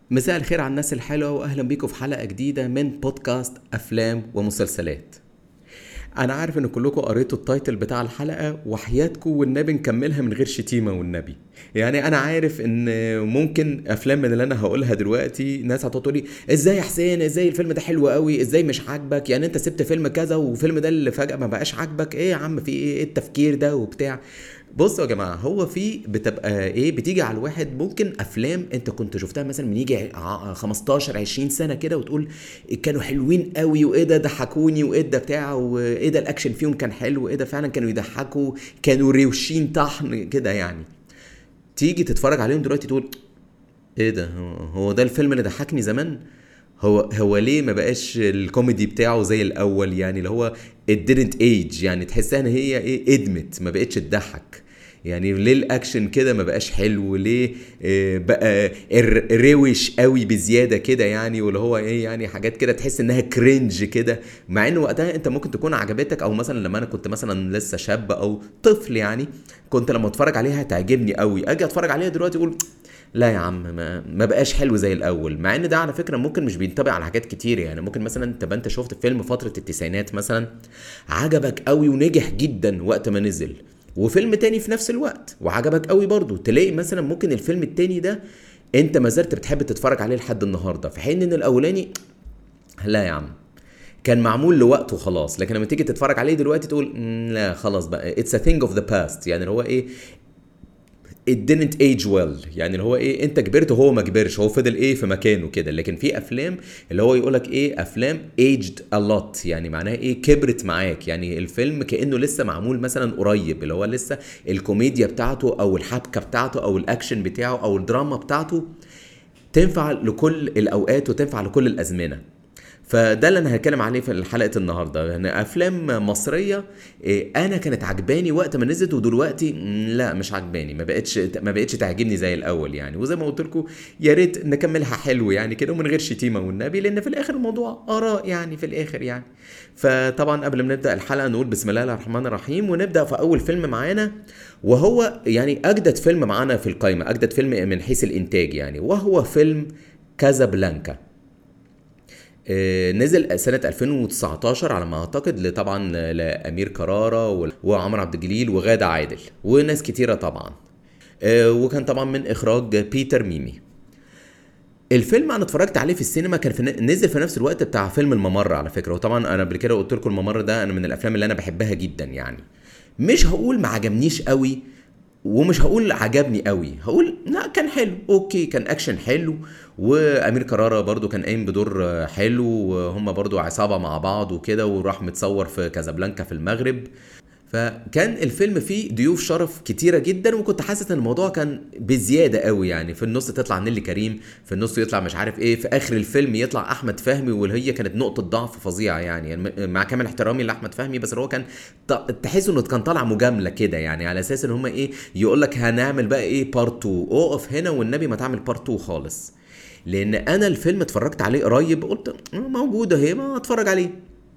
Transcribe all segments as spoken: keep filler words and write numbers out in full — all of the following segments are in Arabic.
مساء الخير على الناس الحلوة وأهلا بيكم في حلقة جديدة من بودكاست أفلام ومسلسلات. أنا عارف إن كلكم قريتوا التايتل بتاع الحلقة وحياتكم والنبي نكملها من غير شتيمة والنبي. يعني أنا عارف إن ممكن أفلام من اللي أنا هقولها دلوقتي ناس هتقولي إزاي يا حسين، إزاي الفيلم ده حلو قوي، إزاي مش عاجبك؟ يعني أنت سبت فيلم كذا وفيلم ده اللي فجأة ما بقاش عاجبك، إيه يا عم في إيه, إيه التفكير ده وبتاع. بصوا يا جماعه، هو في بتبقى ايه بتيجي على الواحد ممكن افلام انت كنت شفتها مثلا من يجي ع- خمستاشر عشرين سنه كده وتقول كانوا حلوين قوي، وايه ده ضحكوني، وايه ده بتاع، وايه ده الاكشن فيهم كان حلو، وايه ده فعلا كانوا يضحكوا، كانوا روشين طحن كده يعني. تيجي تتفرج عليهم دلوقتي تقول ايه ده، هو هو ده الفيلم اللي ضحكني زمان؟ هو هو ليه ما بقاش الكوميدي بتاعه زي الاول؟ يعني اللي هو it didn't age، يعني تحسها ان هي ايه ادمت، ما بقتش تضحك. يعني ليه الاكشن كده ما بقاش حلو؟ ليه آه، بقى الر- روش قوي بزياده كده يعني، واللي هو ايه يعني حاجات كده تحس انها كرنج كده، مع ان وقتها انت ممكن تكون عجبتك، او مثلا لما انا كنت مثلا لسه شاب او طفل يعني كنت لما اتفرج عليها تعجبني قوي، اجي اتفرج عليها دلوقتي اقول لا يا عم ما, ما بقاش حلو زي الاول. مع ان ده على فكره ممكن مش بينطبق على حاجات كتير، يعني ممكن مثلا تبقى انت شفت فيلم فتره التسعينات مثلا عجبك قوي ونجح جدا وقت ما نزل، وفيلم تاني في نفس الوقت وعجبك قوي برضو، تلاقي مثلا ممكن الفيلم التاني ده انت ما زلت بتحب تتفرج عليه لحد النهارده، في حين ان الاولاني لا يا عم كان معمول لوقته خلاص. لكن لما تيجي تتفرج عليه دلوقتي تقول "مم، لا خلاص بقى it's a thing of the past"، يعني اللي هو ايه it didn't age well، يعني اللي هو ايه انت كبرت وهو ما كبرش، هو فضل ايه في مكانه كده. لكن في افلام اللي هو يقولك ايه افلام aged a lot، يعني معناها ايه كبرت معاك، يعني الفيلم كأنه لسه معمول مثلا قريب، اللي هو لسه الكوميديا بتاعته او الحبكة بتاعته او الاكشن بتاعه او الدراما بتاعته تنفع لكل الاوقات وتنفع لكل الازمنة. فده اللي انا هتكلم عليه في حلقه النهارده، يعني افلام مصريه إيه، انا كانت عجباني وقت ما نزلت ودلوقتي مم، لا مش عجباني، ما بقتش ما بقتش تعجبني زي الاول يعني. وزي ما قلت لكم يا ريت نكملها حلو يعني كده ومن غير شتيمه والنبي، لان في الاخر الموضوع اراء يعني في الاخر يعني. فطبعا قبل ما نبدا الحلقه نقول بسم الله الرحمن الرحيم، ونبدا في اول فيلم معانا، وهو يعني اجدد فيلم معانا في القائمه، اجدد فيلم من حيث الانتاج يعني، وهو فيلم كازابلانكا. آه، نزل سنة ألفين وتسعتاشر على ما اعتقد، طبعا لأمير كرارة وال- وعمر عبد الجليل وغادة عادل وناس كتيرة طبعا. آه، وكان طبعا من إخراج بيتر ميمي. الفيلم انا اتفرجت عليه في السينما، كان في نزل في نفس الوقت بتاع فيلم الممر على فكرة، وطبعا انا قبل كده قلت لكم الممر ده انا من الافلام اللي انا بحبها جدا يعني. مش هقول ما عجبنيش قوي ومش هقول عجبني قوي، هقول لا كان حلو اوكي، كان اكشن حلو، وامير كرارة برضو كان قايم بدور آه، حلو، وهم برضو عصابة مع بعض وكده، وراح متصور في كازابلانكا في المغرب. فكان الفيلم فيه ضيوف شرف كتيرة جدا، وكنت حاسس ان الموضوع كان بزيادة قوي يعني. في النص تطلع نيلي كريم، في النص يطلع مش عارف ايه، في اخر الفيلم يطلع احمد فهمي، وهي كانت نقطة ضعف فظيعة يعني, يعني مع كامل احترامي لاحمد فهمي، بس هو كان ط- تحس انه كان طالع مجاملة كده يعني، على اساس ان هم ايه يقول لك هنعمل بقى ايه بارت اتنين، اقف هنا والنبي ما تعمل بارت اتنين خالص. لان انا الفيلم اتفرجت عليه قريب قلت آه، موجودة اهي ما اتفرج عليه،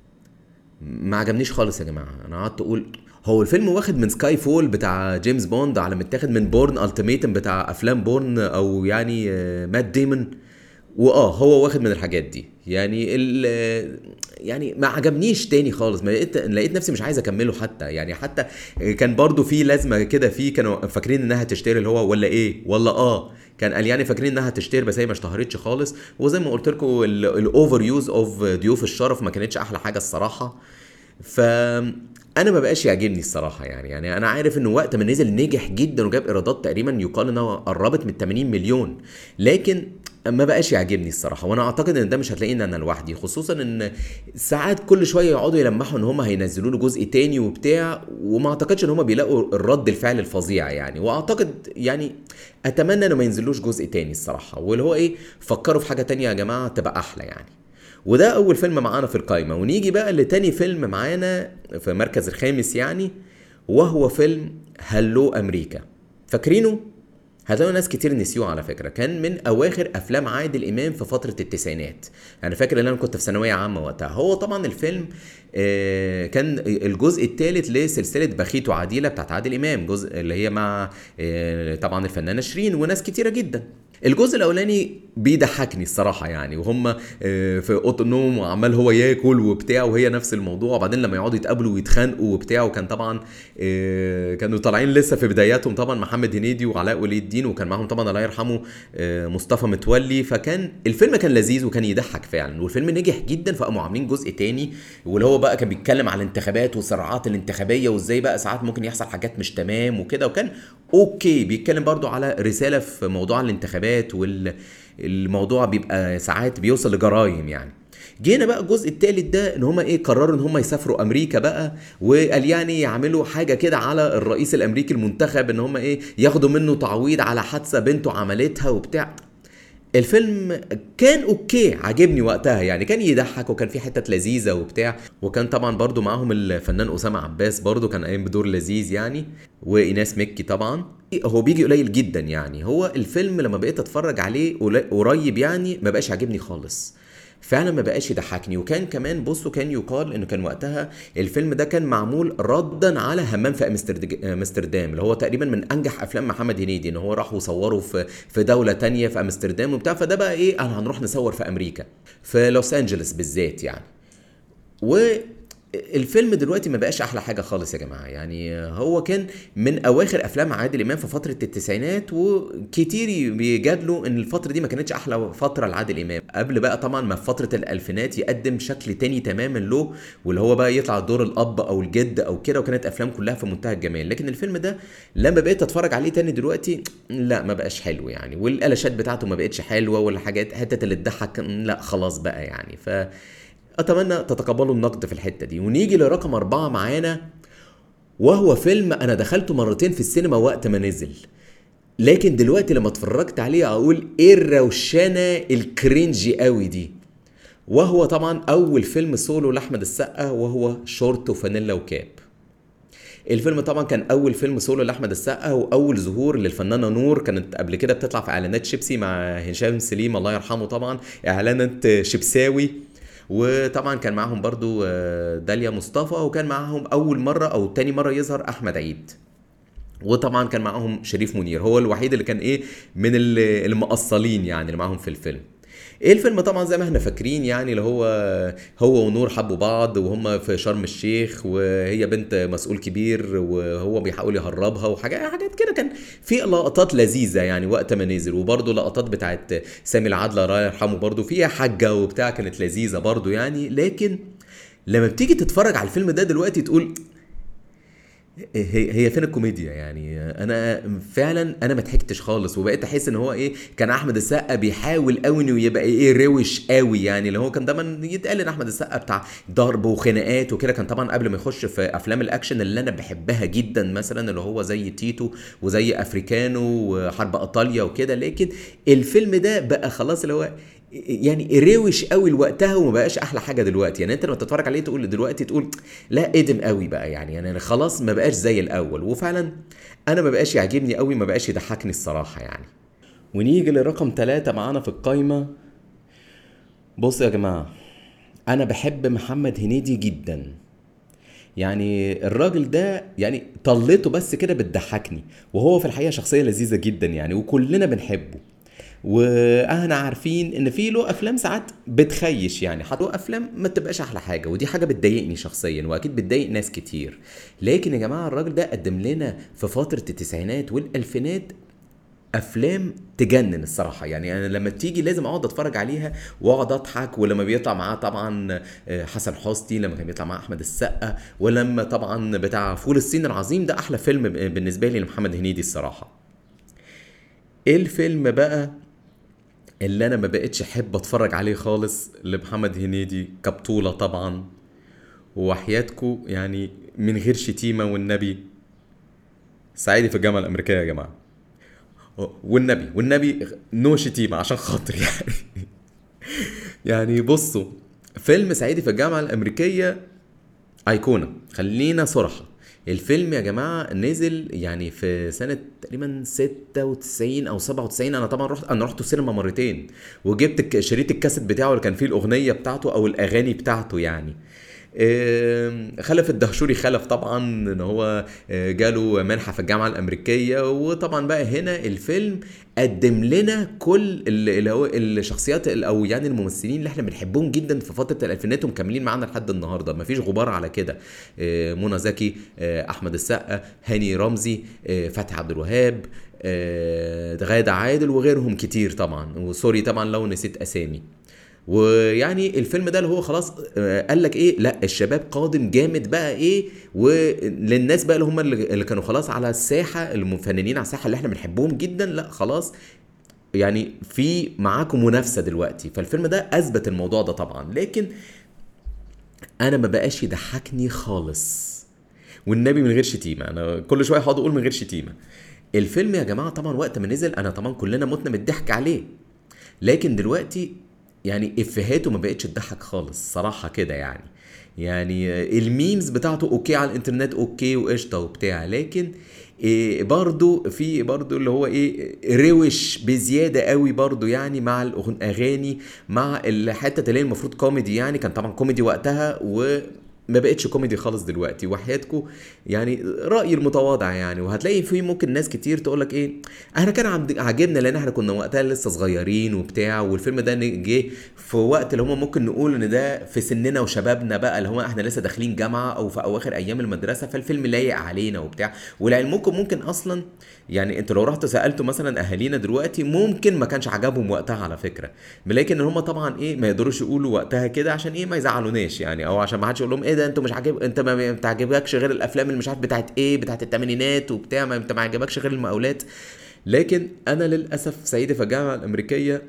ما عجبنيش خالص يا جماعه. انا قعدت اقول هو الفيلم واخد من سكاي فول بتاع جيمس بوند، على متاخد من بورن التيميتم بتاع افلام بورن او يعني آه، مات ديمون، واه هو واخد من الحاجات دي يعني ال يعني ما عجبنيش تاني خالص، ما لقيت لقيت نفسي مش عايز اكمله حتى يعني. حتى كان برضو في لازمه كده، فيه كانوا فاكرين انها تشتري اللي هو ولا ايه ولا اه كان قال يعني فاكرين انها تشتري، بس هي ما اشتهرتش خالص. وزي ما قلت لكم الاوفر يوز اوف ضيوف الشرف ما كانتش احلى حاجه الصراحه. ف انا ما بقاش يعجبني الصراحه يعني. يعني انا عارف انه وقت ما نزل نجح جدا وجاب ايرادات تقريبا يقال انها قربت من ثمانين مليون، لكن ما بقاش يعجبني الصراحه. وانا اعتقد ان ده مش هتلاقيني انا لوحدي، خصوصا ان ساعات كل شويه يقعدوا يلمحوا ان هم هينزلوا له جزء تاني وبتاع، وما اعتقدش ان هم بيلاقوا الرد الفعل الفظيع يعني. واعتقد يعني اتمنى انه ما ينزلوش جزء تاني الصراحه، واللي هو ايه فكروا في حاجه تانية يا جماعه تبقى احلى يعني. وده اول فيلم معانا في القايمه. ونيجي بقى لتاني فيلم معانا في المركز الخامس يعني، وهو فيلم هلو امريكا. فاكرينه؟ هتلاقوا ناس كتير نسيوه على فكره، كان من اواخر افلام عادل امام في فتره التسعينات. انا فاكر ان انا كنت في ثانويه عامه وقتها. هو طبعا الفيلم آه، كان الجزء الثالث لسلسله بخيت وعديله بتاعت عادل امام، جزء اللي هي مع آه، طبعا الفنانه شيرين وناس كتيره جدا. الجزء الاولاني بيضحكني الصراحه يعني، وهم آه، في اوضه النوم وعمال هو ياكل وبتاع وهي نفس الموضوع، وبعدين لما يقعدوا يتقابلوا ويتخانقوا وبتاع. وكان طبعا آه، كانوا طالعين لسه في بداياتهم طبعا، محمد هنيدي وعلاء ولي الدين، وكان معاهم طبعا الله يرحمه آه، مصطفى متولي. فكان الفيلم كان لذيذ وكان يضحك فعلا، والفيلم نجح جدا. فقاموا عاملين جزء تاني، واللي هو بقى كان بيتكلم على الانتخابات والصراعات الانتخابيه، وازاي بقى ساعات ممكن يحصل حاجات مش تمام وكده. وكان اوكي بيتكلم برضو على رساله في موضوع الانتخابات، والموضوع بيبقى ساعات بيوصل لجرائم يعني. جينا بقى الجزء الثالث ده ان هما ايه قرروا ان هما يسافروا امريكا بقى، وقال يعني يعملوا حاجه كده على الرئيس الامريكي المنتخب، ان هما ايه ياخدوا منه تعويض على حادثه بنته عملتها وبتاع. الفيلم كان اوكي، عجبني وقتها يعني، كان يضحك وكان في حتت لذيذه وبتاع. وكان طبعا برضو معاهم الفنان اسامه عباس، برضو كان قايم بدور لذيذ يعني، وايناس مكي طبعا. هو بيجي قليل جدا يعني، هو الفيلم لما بقيت اتفرج عليه قريب يعني ما بقاش عاجبني خالص فعلا، ما بقاش يضحكني. وكان كمان بصوا كان يقال انه كان وقتها الفيلم ده كان معمول ردا على همام في أمسترد- امستردام، اللي هو تقريبا من انجح افلام محمد هنيدي، ان هو راح وصوره في في دوله تانية في امستردام وبتاع. فده بقى ايه، انا هنروح نصور في امريكا في لوس انجلوس بالذات يعني. والفيلم دلوقتي ما بقاش احلى حاجه خالص يا جماعه يعني. هو كان من اواخر افلام عادل امام في فتره التسعينات، وكتير بيجادلوا ان الفتره دي ما كانتش احلى فتره لعادل امام، قبل بقى طبعا ما في فتره الالفينات يقدم شكل تاني تماما له، واللي هو بقى يطلع دور الاب او الجد او كده، وكانت افلام كلها في منتهى الجمال. لكن الفيلم ده لما بقيت اتفرج عليه تاني دلوقتي لا ما بقاش حلو يعني، والقلاشات بتاعته ما بقتش حلوه، والحاجات حته اللي تضحك لا خلاص بقى يعني. ف اتمنى تتقبلوا النقد في الحته دي. ونيجي لرقم أربعة معانا، وهو فيلم انا دخلته مرتين في السينما وقت ما نزل، لكن دلوقتي لما اتفرجت عليه اقول ايه الروشنه الكرنجي قوي دي. وهو طبعا اول فيلم سولو لاحمد السقا، وهو شورت وفانيلا وكاب. الفيلم طبعا كان اول فيلم سولو لاحمد السقا، واول ظهور للفنانه نور. كانت قبل كده بتطلع في اعلانات شيبسي مع هشام سليم الله يرحمه طبعا، اعلانات شيبساوي. وطبعا كان معاهم برضو آه، داليا مصطفى، وكان معاهم اول مره او تاني مره يظهر احمد عيد. وطبعا كان معاهم شريف منير، هو الوحيد اللي كان ايه من ال- المقصلين يعني اللي معاهم في الفيلم. ايه الفيلم طبعا زي ما احنا فاكرين يعني، اللي هو هو ونور حبوا بعض وهم في شرم الشيخ، وهي بنت مسؤول كبير وهو بيحاول يهربها، وحاجات حاجات كده. كان في لقطات لذيذه يعني وقت ما نزل، وبرضه لقطات بتاعت سامي العدل الله يرحمه برضه فيها حاجه وبتاع، كانت لذيذه برضه يعني. لكن لما بتيجي تتفرج على الفيلم ده دلوقتي تقول هي هي فين الكوميديا يعني. انا فعلا انا ما ضحكتش خالص، وبقيت احس ان هو ايه، كان احمد السقا بيحاول قوي انه يبقى ايه روش قوي يعني، اللي هو كان دايما يتقال ان احمد السقا بتاع ضرب وخناقات وكده. كان طبعا قبل ما يخش في افلام الاكشن اللي انا بحبها جدا، مثلا اللي هو زي تيتو وزي افريكانو وحرب ايطاليا وكده. لكن الفيلم ده بقى خلاص اللي هو يعني روش قوي لوقتها، وما بقاش احلى حاجه دلوقتي يعني. انت لما تتفرج عليه تقول دلوقتي تقول لا قدم قوي بقى يعني، يعني خلاص ما بقاش زي الاول. وفعلا انا ما بقاش يعجبني قوي، ما بقاش يضحكني الصراحه يعني. ونيجي لرقم ثلاثة معانا في القايمه. بص يا جماعه، انا بحب محمد هنيدي جدا يعني. الراجل ده يعني طلته بس كده بتضحكني، وهو في الحقيقه شخصيه لذيذه جدا يعني، وكلنا بنحبه. واحنا عارفين ان في له افلام ساعات بتخيش يعني، حتى له افلام ما تبقاش احلى حاجه، ودي حاجه بتضايقني شخصيا، واكيد بتضايق ناس كتير. لكن يا جماعه الراجل ده قدم لنا في فتره التسعينات والالفينات افلام تجنن الصراحه يعني. انا لما تيجي لازم اقعد اتفرج عليها واقعد اضحك. ولما بيطلع معاه طبعا آه، حسن حسني، لما كان بيطلع معاه احمد السقا، ولما طبعا بتاع فول الصين العظيم، ده احلى فيلم بالنسبه لي لمحمد هنيدي الصراحه. ايه الفيلم بقى اللي انا ما بقتش احب اتفرج عليه خالص لمحمد هنيدي كبطولة طبعا؟ وحياتكو يعني من غير شتيمة والنبي، صعيدي في الجامعة الامريكية يا جماعة. والنبي والنبي نو شتيمة عشان خاطر يعني. يعني بصوا، فيلم صعيدي في الجامعة الامريكية ايقونة، خلينا صراحة. الفيلم يا جماعة نزل يعني في سنة تقريبا ستة وتسعين او سبعة وتسعين. انا طبعا رحت انا رحت السينما مرتين، وجبت الك- شريط الكاسيت بتاعه اللي كان فيه الاغنية بتاعته او الاغاني بتاعته يعني. آم، خلف الدهشوري خلف طبعا ان هو آه، جاله منحة في الجامعة الامريكية. وطبعا بقى هنا الفيلم قدم لنا كل اللي هو الشخصيات او يعني الممثلين اللي احنا بنحبهم جدا في فتره الالفينات ومكملين معانا لحد النهارده، مفيش غبار على كده. آه، منى زكي، آه، احمد السقا، هاني رمزي، آه، فتحي عبد الوهاب، آه، غادة عادل وغيرهم كتير طبعا، وسوري طبعا لو نسيت اسامي. ويعني الفيلم ده اللي هو خلاص آه، قال لك ايه، لا الشباب قادم جامد بقى ايه، وللناس بقى اللي هم اللي اللي كانوا خلاص على الساحه، المفننين على الساحه اللي احنا بنحبهم جدا، لا خلاص يعني في معاكم منافسه دلوقتي. فالفيلم ده اثبت الموضوع ده طبعا، لكن انا ما بقاش يضحكني خالص، والنبي من غير شتيمه، انا كل شويه هقعد اقول من غير شتيمه. الفيلم يا جماعه طبعا وقت ما نزل انا طبعا كلنا متنا من الضحك عليه، لكن دلوقتي يعني افهاته ما بقتش تضحك خالص صراحه كده يعني. يعني الميمز بتاعته اوكي على الانترنت اوكي وقشطه وبتاع، لكن إيه برضو في برضو اللي هو ايه روش بزياده قوي برضو يعني مع الاغاني، مع الحته اللي هي المفروض كوميدي، يعني كان طبعا كوميدي وقتها و ما بقتش كوميدي خالص دلوقتي. وحياتكم يعني رأيي المتواضع يعني، وهتلاقي في ممكن ناس كتير تقولك ايه، احنا كان عند- عاجبنا لان احنا كنا وقتها لسه صغيرين وبتاع، والفيلم ده جه في وقت اللي هم ممكن نقول ان ده في سننا وشبابنا بقى، اللي هو احنا لسه داخلين جامعة او في اواخر ايام المدرسة، فالفيلم لايق علينا وبتاع. ولعلمكم ممكن اصلا يعني انتوا لو رحتوا سالتوا مثلا اهالينا دلوقتي ممكن ما كانش عجبهم وقتها على فكره، لكن هم طبعا ايه ما يقدروش يقولوا وقتها كده عشان ايه ما يزعلوناش يعني، او عشان ما حدش يقول لهم ايه ده انتوا مش عاجب، انت ما بتعجبكش غير الافلام اللي مش عارف بتاعت ايه بتاعت الثمانينات وبتاع، ما انت ما عجبكش غير المقاولات. لكن انا للاسف صعيدي في الجامعه الامريكيه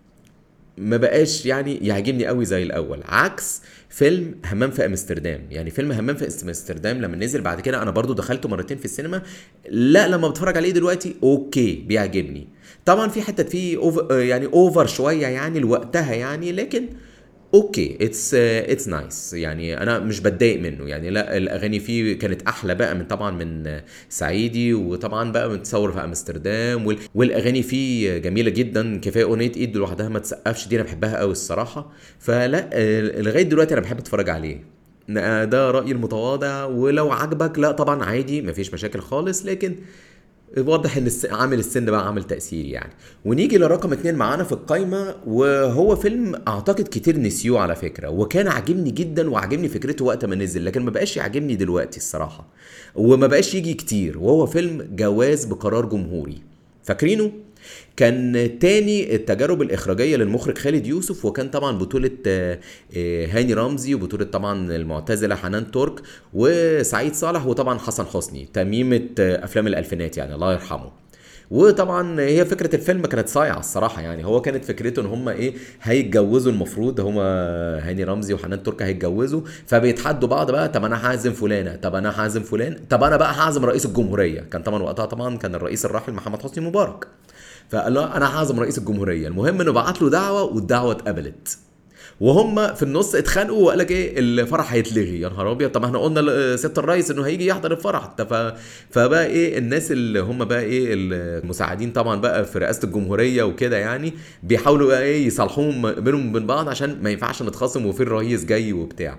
ما بقاش يعني يعجبني قوي زي الاول، عكس فيلم همام في امستردام. يعني فيلم همام في امستردام لما نزل بعد كده انا برضو دخلته مرتين في السينما، لا لما بتفرج عليه دلوقتي اوكي بيعجبني. طبعا في حتة فيه أوفر يعني اوفر شوية يعني لوقتها يعني، لكن اوكي اتس اتس نايس يعني، انا مش بتضايق منه يعني. لا الاغاني فيه كانت احلى بقى من طبعا من آه، صعيدي، وطبعا بقى متصور في امستردام وال- والاغاني فيه جميله جدا، كفايه اغنيه ايد لوحدها ما تسقفش دي انا بحبها قوي الصراحه. فلا آه، لغايه دلوقتي انا بحب اتفرج عليه. آه، ده رايي المتواضع، ولو عجبك لا طبعا عادي مفيش مشاكل خالص، لكن واضح ان الس- عامل السن بقى عامل تأثير يعني. ونيجي لرقم اتنين معانا في القايمة، وهو فيلم اعتقد كتير نسيوه على فكرة، وكان عاجبني جدا وعجبني فكرته وقت ما نزل، لكن ما بقاش يعجبني دلوقتي الصراحة، وما بقاش يجي كتير، وهو فيلم جواز بقرار جمهوري. فاكرينه؟ كان تاني التجارب الإخراجية للمخرج خالد يوسف، وكان طبعا بطولة آه، آه، هاني رمزي، وبطولة طبعا المعتزلة حنان ترك وسعيد صالح، وطبعا حسن حسني، تميمة آه، أفلام الألفينات يعني الله يرحمه. وطبعا هي فكره الفيلم كانت صايعه الصراحه يعني، هو كانت فكرته ان هم ايه هيتجوزوا، المفروض هم هاني رمزي وحنان ترك هيتجوزوا، فبيتحدوا بعض بقى، طب انا هعزم فلانه، طب انا هعزم فلان، طب انا بقى هعزم رئيس الجمهوريه. كان طبعا وقتها طبعا كان الرئيس الراحل محمد حسني مبارك، فقال له انا هعزم رئيس الجمهوريه. المهم انه بعت له دعوه والدعوه اتقبلت، وهم في النص اتخانقوا وقال لك ايه الفرح هيتلغي. يا نهار ابيض، طب احنا قلنا لسياده الرئيس انه هيجي يحضر الفرح انت ف... فبقى ايه الناس اللي هم بقى ايه المساعدين طبعا بقى في رئاسه الجمهوريه وكده يعني، بيحاولوا بقى ايه يصالحوهم بينهم وبين بعض عشان ما ينفعش نتخاصم وفي الرئيس جاي وبتاع.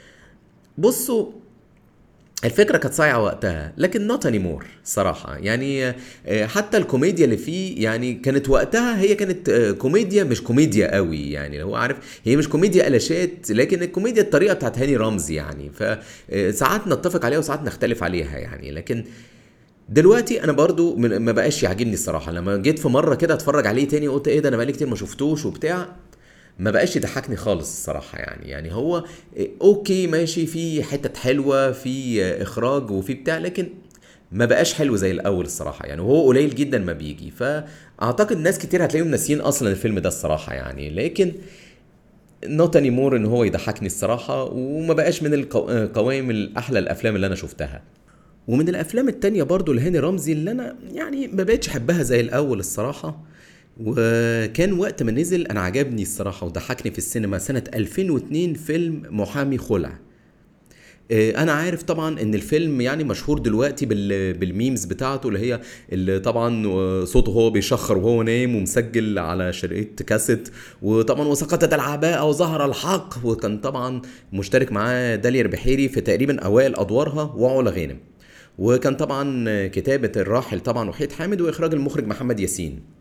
بصوا الفكرة كانت صايعة وقتها، لكن not anymore صراحة يعني. آه، حتى الكوميديا اللي فيه يعني كانت وقتها هي كانت آه، كوميديا مش كوميديا قوي يعني، هو عارف هي مش كوميديا قلاشات، لكن الكوميديا الطريقة بتاعت هاني رمزي يعني، فساعات نتفق عليها وساعات نختلف عليها يعني. لكن دلوقتي انا برضو من- ما بقاش يعجبني الصراحة. لما جيت في مرة كده اتفرج عليه تاني قلت ايه ده، انا بقالي كتير ما شفتوش وبتاع، ما بقاش يضحكني خالص الصراحة يعني. يعني هو إيه، اوكي ماشي في حتة حلوة في آه، اخراج وفي بتاع، لكن ما بقاش حلو زي الاول الصراحة يعني، وهو قليل جدا ما بيجي. فاعتقد ناس كتير هتلاقيهم ناسيين اصلا الفيلم ده الصراحة يعني، لكن not anymore ان هو يضحكني الصراحة، وما بقاش من القو- آه، قوائم الاحلى الافلام اللي انا شفتها. ومن الافلام التانية برضو لهاني رمزي اللي انا يعني ما بقتش احبها زي الاول الصراحة، وكان وقت ما نزل انا عجبني الصراحة وضحكني في السينما، سنة ألفين واتنين فيلم محامي خلع. آه، انا عارف طبعا ان الفيلم يعني مشهور دلوقتي بال بالميمز بتاعته، اللي هي اللي طبعا آه، صوته هو بيشخر وهو نايم ومسجل على شريط كاسيت، وطبعا وسقطت العباءة وظهر الحق، وكان طبعا مشترك معاه داليا البحيري في تقريبا اوائل ادوارها وعلا غانم. وكان طبعا كتابة الراحل طبعا وحيد حامد، واخراج المخرج محمد ياسين.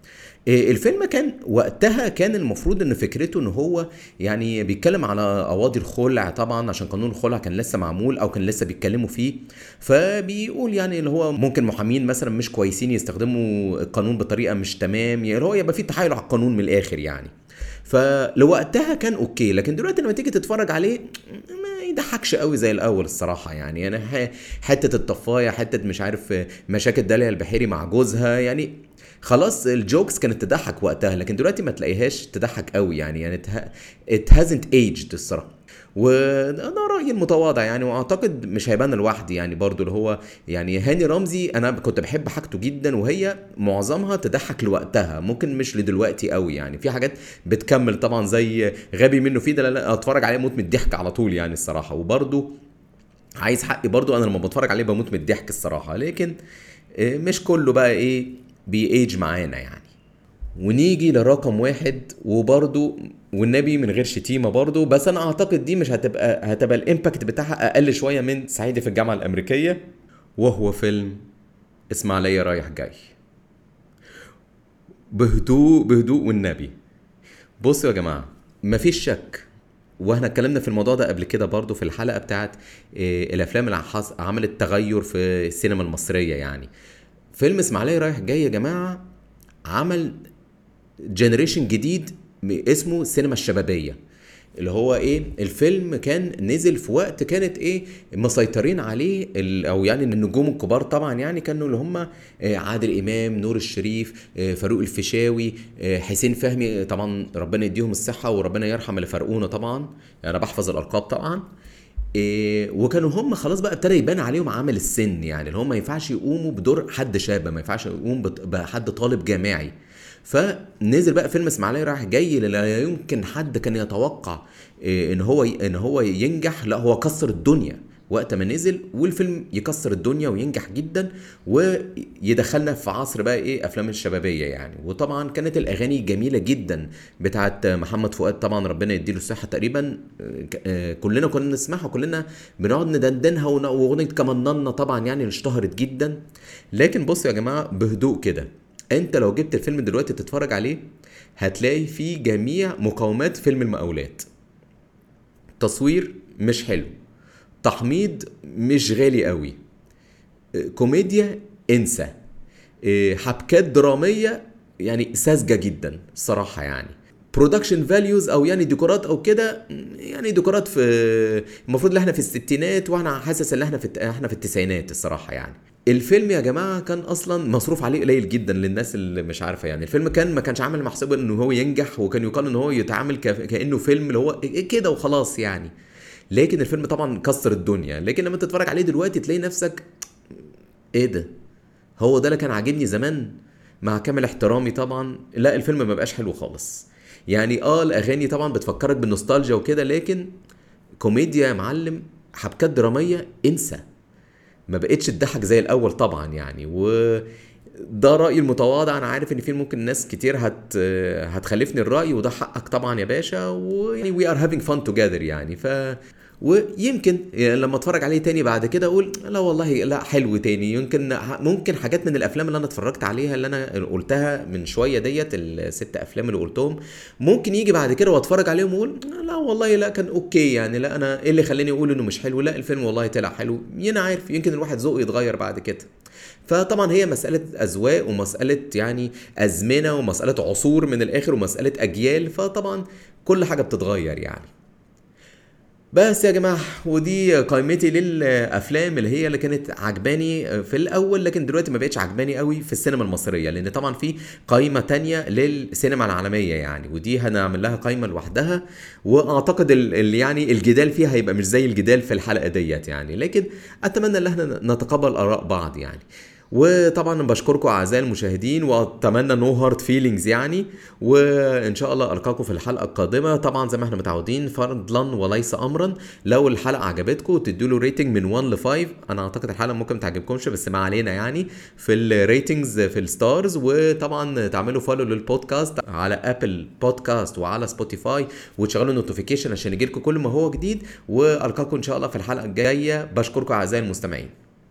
إيه، الفيلم كان وقتها كان المفروض ان فكرته ان هو يعني بيتكلم على قواضي الخلع طبعا، عشان قانون الخلع كان لسه معمول او كان لسه بيتكلموا فيه. فبيقول يعني اللي هو ممكن محامين مثلا مش كويسين يستخدموا القانون بطريقه مش تمام، يعني اللي هو يبقى في تحايل على القانون من الاخر يعني. فلوقتها كان اوكي، لكن دلوقتي لما تيجي تتفرج عليه ما يضحكش قوي زي الاول الصراحه يعني. انا ح- حته الطفايه، حته مش عارف مشاكل داليا البحيري مع جوزها، يعني خلاص الجوكس كانت تضحك وقتها، لكن دلوقتي ما تلاقيهاش تضحك قوي يعني. يعني it hasn't aged الصراحه. وده رأيي المتواضع يعني، واعتقد مش هيبان لوحدي يعني. برضو اللي هو يعني هاني رمزي انا كنت بحب حاجته جدا، وهي معظمها تضحك لوقتها، ممكن مش لدلوقتي قوي يعني. في حاجات بتكمل طبعا زي غبي منه فيه ده، لا لا اتفرج عليه موت من الضحك على طول يعني الصراحه. وبرضو عايز حقي برضو، انا لما بتفرج عليه بموت من الضحك الصراحه، لكن آه، مش كله بقى ايه بيأيج معانا يعني. ونيجي لرقم واحد وبرضو والنبي من غير شتيمة برضو، بس انا اعتقد دي مش هتبقى هتبقى الامباكت بتاعها اقل شوية من صعيدي في الجامعة الامريكية، وهو فيلم اسماعيلية رايح جاي. بهدوء بهدوء والنبي. بصوا يا جماعة، مفيش شك، واحنا اتكلمنا في الموضوع ده قبل كده برضو في الحلقة بتاعت إيه، الافلام اللي حص- عملت تغير في السينما المصرية يعني. فيلم اسماعيلية رايح جاي يا جماعة عمل جنريشن جديد اسمه السينما الشبابيه. اللي هو ايه، الفيلم كان نزل في وقت كانت ايه مسيطرين عليه ال- او يعني النجوم الكبار طبعا يعني، كانوا اللي هم آه، عادل امام، نور الشريف، آه، فاروق الفيشاوي، آه، حسين فهمي طبعا ربنا يديهم الصحه وربنا يرحم اللي فرقونا طبعا يعني، انا بحفظ الالقاب طبعا. إيه، وكانوا هم خلاص بقى ابتدى يبان عليهم عامل السن يعني، اللي هم ما ينفعش يقوموا بدور حد شاب، ما ينفعش يقوم بت- بحد طالب جامعي. فنزل بقى فيلم اسماعيليه رايح جاي اللي لا يمكن حد كان يتوقع إيه ان هو ان هو ينجح. لا هو كسر الدنيا وقت ما نزل، والفيلم يكسر الدنيا وينجح جدا، ويدخلنا في عصر بقى ايه افلام الشبابيه يعني. وطبعا كانت الاغاني جميله جدا بتاعت محمد فؤاد طبعا ربنا يديله الصحه تقريبا. آه، آه، كلنا كنا نسمعها، كلنا بنقعد ندندنها، ون- واغنيه كمننا طبعا يعني اللي اشتهرت جدا. لكن بصوا يا جماعه بهدوء كده، انت لو جبت الفيلم دلوقتي تتفرج عليه هتلاقي فيه جميع مقومات فيلم المقاولات. تصوير مش حلو، تحميض مش غالي قوي، كوميديا انسى، إيه، حبكات دراميه يعني ساذجه جدا الصراحه يعني. برودكشن فاليوز او يعني ديكورات او كده، يعني ديكورات في المفروض ان احنا في الستينات، وانا حاسس ان احنا في احنا في التسعينات الصراحه يعني. الفيلم يا جماعه كان اصلا مصروف عليه قليل جدا للناس اللي مش عارفه يعني. الفيلم كان ما كانش عامل محسوب انه هو ينجح، وكان يقال ان هو يتعامل ك- كانه فيلم اللي هو كده وخلاص يعني. لكن الفيلم طبعا كسر الدنيا، لكن لما تتفرج عليه دلوقتي تلاقي نفسك ايه ده، هو ده اللي كان عاجبني زمان. مع كامل احترامي طبعا، لا الفيلم ما بقاش حلو خالص يعني. اه الاغاني طبعا بتفكرك بالنوستالجيا وكده، لكن كوميديا يا معلم، حبكات دراميه انسى، ما بقتش تضحك زي الاول طبعا يعني. و ده رأيي المتواضع. انا عارف ان في ممكن ناس كتير هت هتخلفني الرأي، وده حقك طبعا يا باشا، ويعني we are having fun together يعني. ف ويمكن يعني لما اتفرج عليه تاني بعد كده اقول لا والله لا حلو تاني. يمكن ممكن حاجات من الافلام اللي انا اتفرجت عليها اللي انا قلتها من شويه ديت الست افلام اللي قلتهم، ممكن يجي بعد كده واتفرج عليهم واقول لا والله لا كان اوكي يعني. لا انا ايه اللي خلاني اقول انه مش حلو؟ لا الفيلم والله طلع حلو. انا عارف يمكن الواحد ذوقه يتغير بعد كده. فطبعا هي مسألة أذواق، ومسألة يعني أزمنة، ومسألة عصور من الآخر، ومسألة أجيال. فطبعا كل حاجة بتتغير يعني. بس يا جماعة، ودي قائمتي للأفلام اللي هي اللي كانت عجباني في الأول، لكن دلوقتي ما بقتش عجباني قوي في السينما المصرية، لأن طبعا في قائمة تانية للسينما العالمية يعني، ودي هنعمل لها قائمة لوحدها. وأعتقد ال ال- يعني الجدال فيها هيبقى مش زي الجدال في الحلقة ديت يعني، لكن أتمنى إن احنا نتقبل آراء بعض يعني. وطبعا بشكركم اعزائي المشاهدين، واتمنى نو هارد فيلينجز يعني. وان شاء الله القاكم في الحلقه القادمه. طبعا زي ما احنا متعودين فضلا وليس امرا، لو الحلقه عجبتكم تدوا له ريتنج من واحد ل خمسة. انا اعتقد الحلقه ممكن ما تعجبكمش، بس ما علينا يعني، في الريتنجز في الستارز. وطبعا تعملوا فولو للبودكاست على ابل بودكاست وعلى سبوتيفاي، وتشغلوا النوتيفيكيشن عشان يجيلكم كل ما هو جديد. والقاكم ان شاء الله في الحلقه الجايه. بشكركم اعزائي المستمعين.